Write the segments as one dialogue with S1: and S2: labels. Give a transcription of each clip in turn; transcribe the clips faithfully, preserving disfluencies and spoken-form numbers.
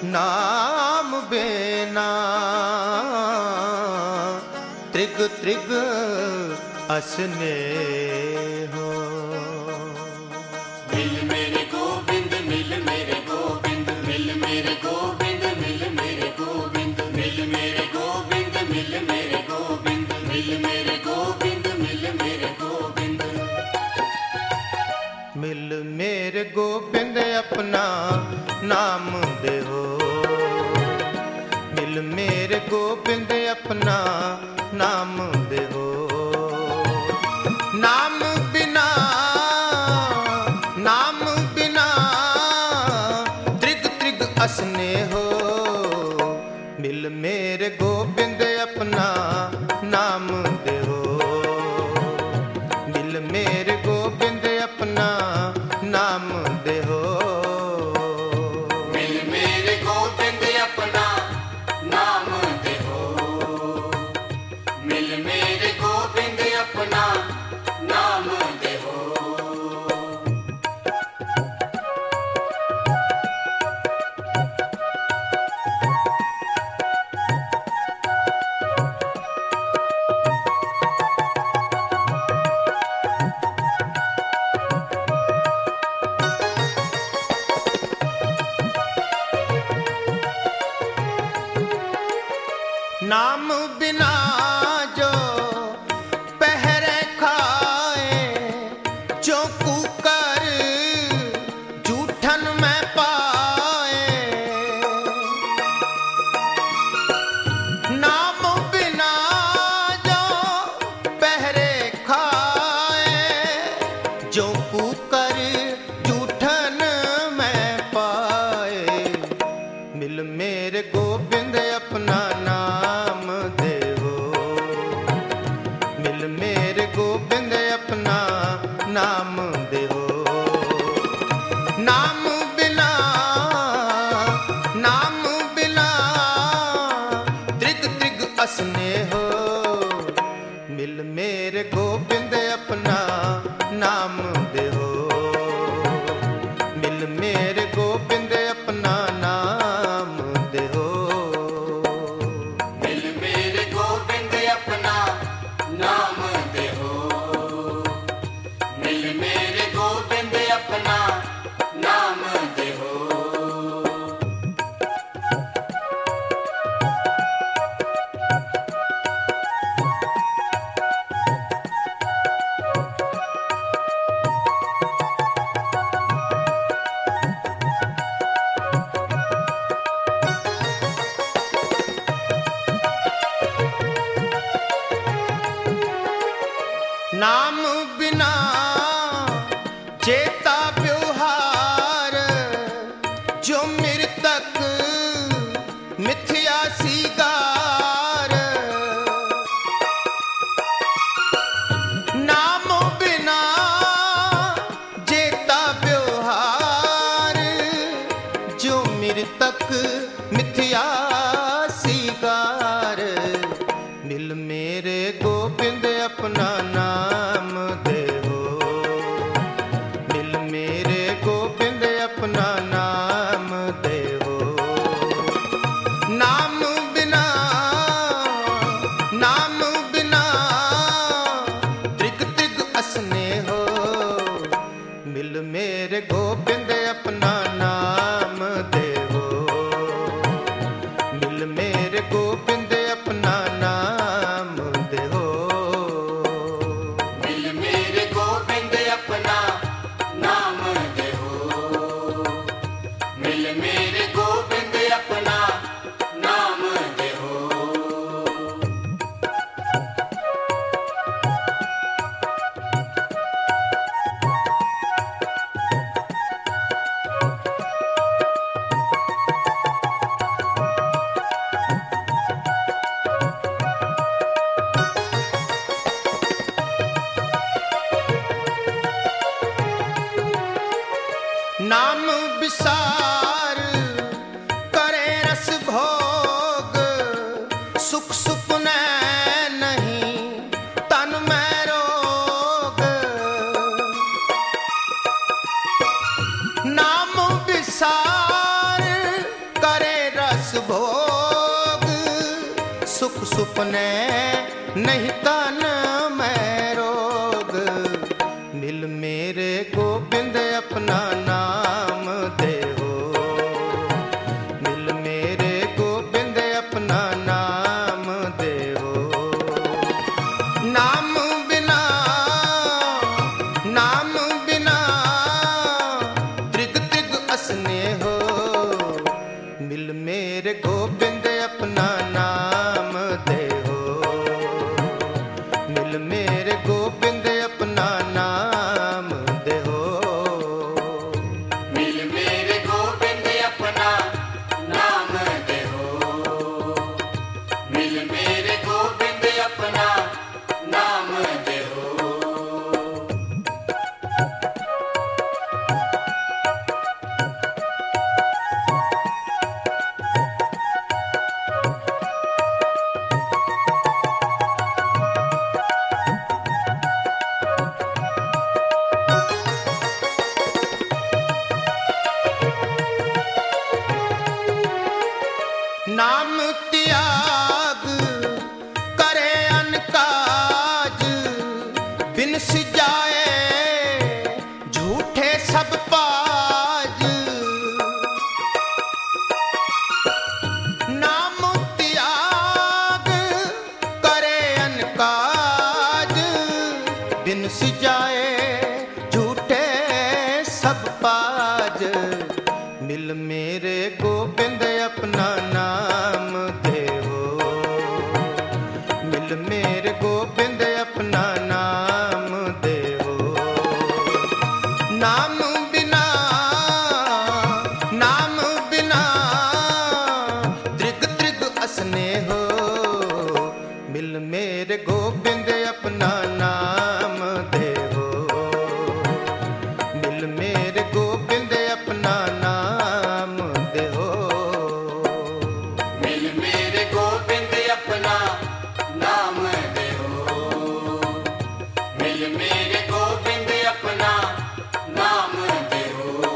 S1: नाम बेना त्रिग त्रिग असने हो।
S2: मिल मेरे गोविंद मिल मेरे गोविंद मिल मेरे गोविंद मिल मेरे गोविंद मिल मेरे गोविंद मिल मेरे गोविंद मिल मेरे गोविंद मिल मेरे गोविंद।
S1: मिल मेरे गोविंद अपना नाम दे हो। मिल मेरे गोविंद अपना नाम दे हो। नाम बिना नाम बिना त्रिग त्रिग असने हो। मिल मेरे गोविंद अपना नाम दे हो। मिल मेरे गोविंद अपना नाम दे हो।
S2: मिल मेरे गोविंद अपना नाम दे हो। मिल मेरे गोविंद अपना नाम दे हो।
S1: नाम बिना जो पहरे खाए, जो कुकर जूठन में पाए। नाम बिना जो पहरे खाए, जो कुकर जूठन में पाए। मिल मेरे गोविंद अपना नाम दे हो। मिल मेरे गोविंद अपना नाम दे हो। नाम बिना नाम बिना त्रिग त्रिग असने हो। मिल मेरे गोविंद अपना नाम दे हो। मिल मेरे गोविंद अपना नाम दे हो।
S2: मिल मेरे गोविंद अपना नाम दे हो। मिल मेरे गोविंद अपना नाम दे हो।
S1: नाम बिना चेता व्यवहार, जो मृतक मिथ्या सीगार। नाम बिना चेता व्यवहार, जो मृतक मिथ्या सीगार। मिल मेरे गोविंद अपना नाम दे हो। मिल मेरे गोविंद अपना नाम दे हो। नाम बिना नाम बिना त्रिग त्रिग असने हो। मिल मेरे गोविंद अपना नाम दे हो। मिल मेरे गोविंद अपना नाम दे हो।
S2: मिल मेरे गोविंद अपना नाम दे हो। मिल मेरे गोविंद अपना नाम दे हो।
S1: नाम विसार करे रस भोग, सुख सुपने नहीं तन में रोग। नाम विसार करे सुख सुपने नहीं तन में रोग। मिल मेरे गोबिंद अपना नाम दे हो, मिल मेरे गोबिंद अपना नाम दे हो। नाम बिना नाम बिना त्रिग त्रिग असने हो। मिल मेरे गोबिंद अपना नाम दे हो, मिल मेरे गोबिंद अपना नाम दे हो।
S2: मिल मेरे गोबिंद अपना नाम दे हो, मिल मेरे गोबिंद अपना नाम दे हो।
S1: नाम त्याग करे अनकाज, बिन सिजाए झूठे सब पाज। नाम त्याग करे अनकाज, बिन सिजाए झूठे सब पाज। मिल मेरे गोबिंद अपना नाम दे हो, मिल मेरे गोबिंद अपना नाम दे हो। नाम बिना नाम बिना त्रिग त्रिग असने हो। मिल मेरे गोबिंद अपना नाम दे हो, मिल मेरे गोबिंद अपना नाम दे हो।
S2: मिल मेरे गोबिंद अपना नाम दे हो, मिल मेरे गोबिंद अपना नाम दे हो।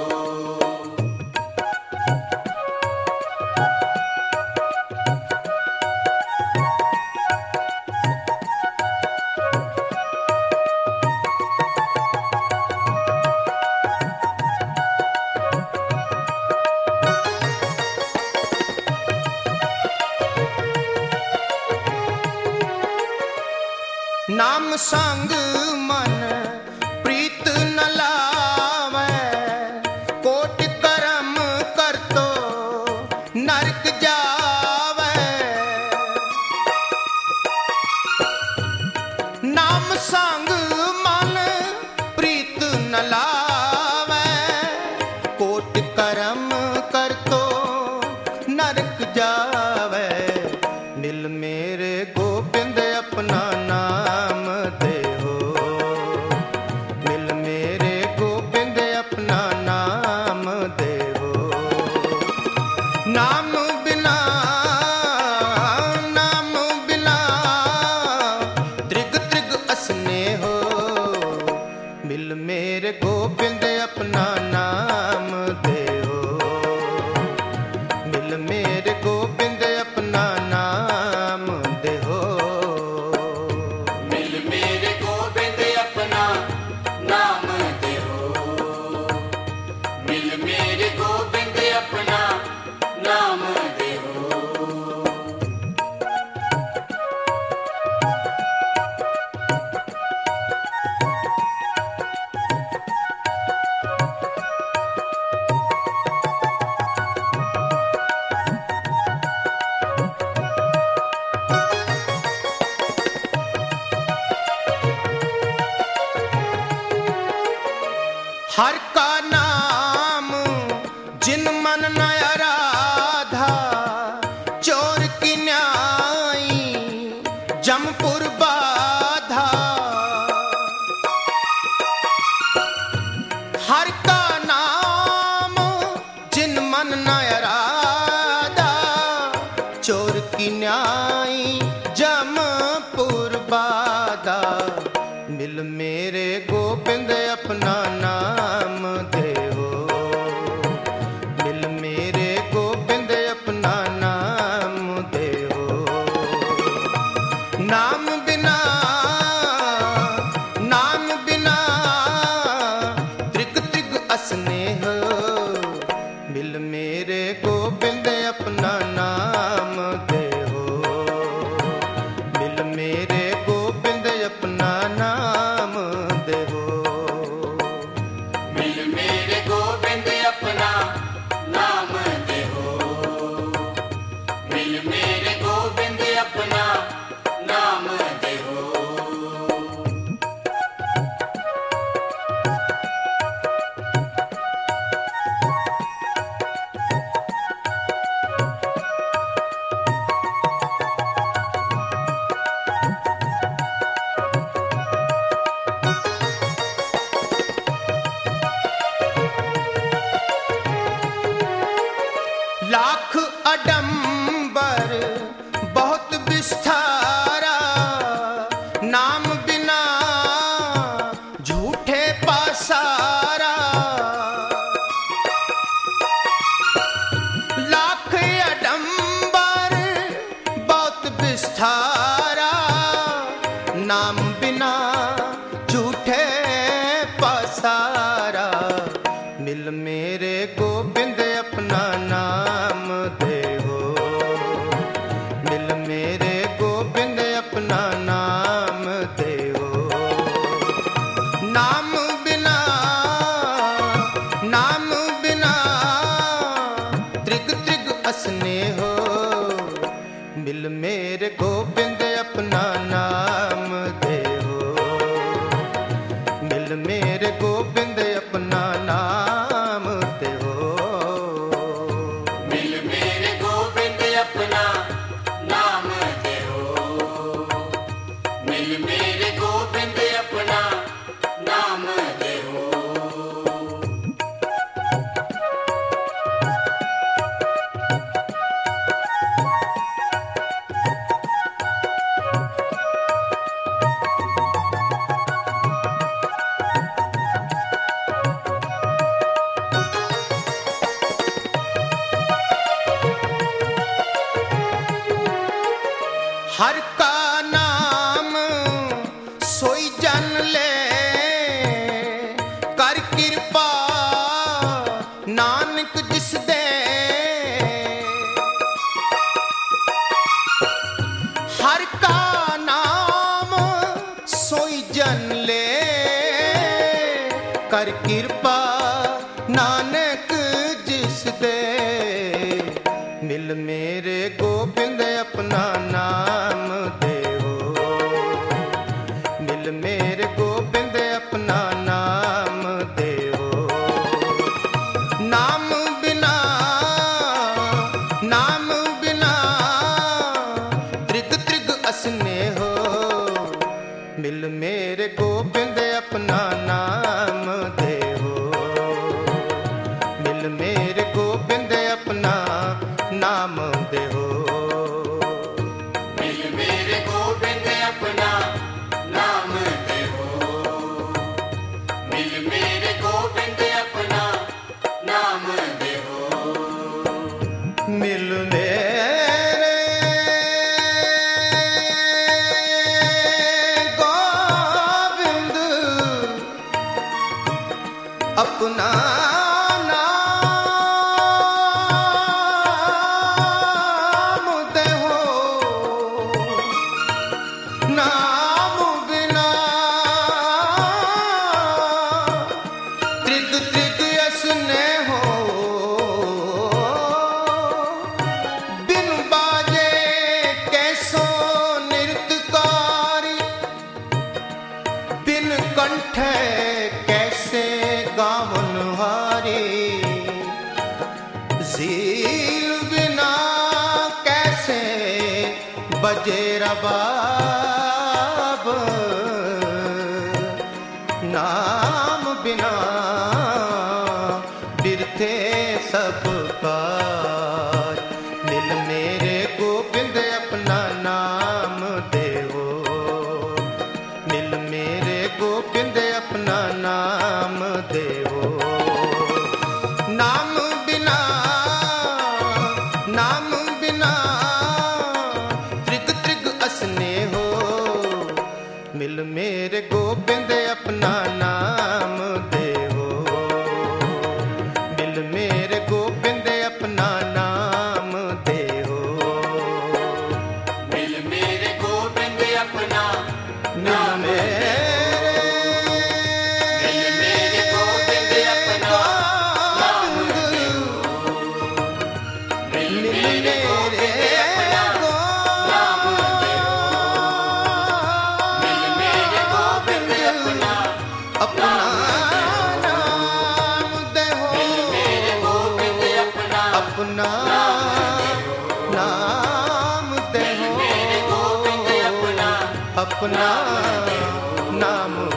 S1: नाम संग मन प्रीत न लावै, कोटि कर्म कर तो नरक जावै। नाम संग मन प्रीत न लावै, कोटि कर्म कर तो नरक जावै। मिल मेरे गोबिंद अपना नाम दे हो, मिल मेरे गोबिंद अपना नाम दे हो। नाम बिना नाम बिना त्रिग त्रिग असने हो। मिल मेरे गोबिंद अपना नाम दे हो, मिल मेरे गोबिंद अपना नाम दे हो।
S2: मिल मेरे गोबिंद अपना नाम दे हो, मिल मेरे गोबिंद अपना नाम दे हो।
S1: हर का नाम जिन मन न आराधा, चोर की न्यायी जमपुर बाधा। हर का नाम जिन मन न आराधा, चोर की न्यायी जमपुर बाधा। मिल मेरे गोबिंद अपना नाम दे हो, मिल मेरे गोबिंद अपना नाम दे हो। स्नेह मिल मेरे गोबिंद अपना नाम दे हो। मिल मेरे गोबिंद अपना नाम दे हो।
S2: मिल मेरे गोबिंद अपना नाम दे हो। मिल मेरे गोबिंद अपना नाम दे हो।
S1: लाख अडंबर बहुत विस्तारा, नाम बिना झूठे पासारा। लाख अडंबर बहुत विस्तारा, नाम बिना झूठे पासारा। मिल मेरे गोबिंद अपना नाम दे हो। मिल मेरे गोबिंद अपना नाम दे हो। नाम बिना नाम बिना त्रिग त्रिग असने हो। मिल मेरे गोबिंद अपना नाम दे हो। मिल मेरे गोबिंद अपना नाम दे हो।
S2: मिल मेरे गोबिंद अपना नाम दे हो। मिल मेरे गोबिंद अपना नाम दे हो।
S1: हर का नाम सोई जन ले, कर कृपा नानक जिस दे। हर का नाम सोई जन ले, कर कृपा नानक जिस दे। मिल मेरे गोबिंद अपना नाम दे हो। मिल मेरे गोबिंद अपना नाम दे हो। नाम बिना नाम बिना त्रिग त्रिग असने हो। मिल मेरे गोबिंद अपना नाम दे हो। मिल मेरे गोबिंद अपना नाम दे हो।
S2: मिल मेरे गोबिंद अपना नाम दे हो। मिल मेरे गोबिंद अपना नाम दे हो।
S1: मिल मेरे गोविंद अपना नाम दे हो। नाम बिना त्रिग त्रिग असने हो। बिन बाजे कैसो नृत्यकारी, बिन कंठे कैसे गावन हारी। झील बिना कैसे बजे रबाब। नाम बिना बिरथे सब काज। मिल मेरे गोबिंद अपना नाम दे हो। मिल मेरे गोबिंद अपना नाम दे हो। नाम बिना नाम बिना त्रिग त्रिग असने अपना नाम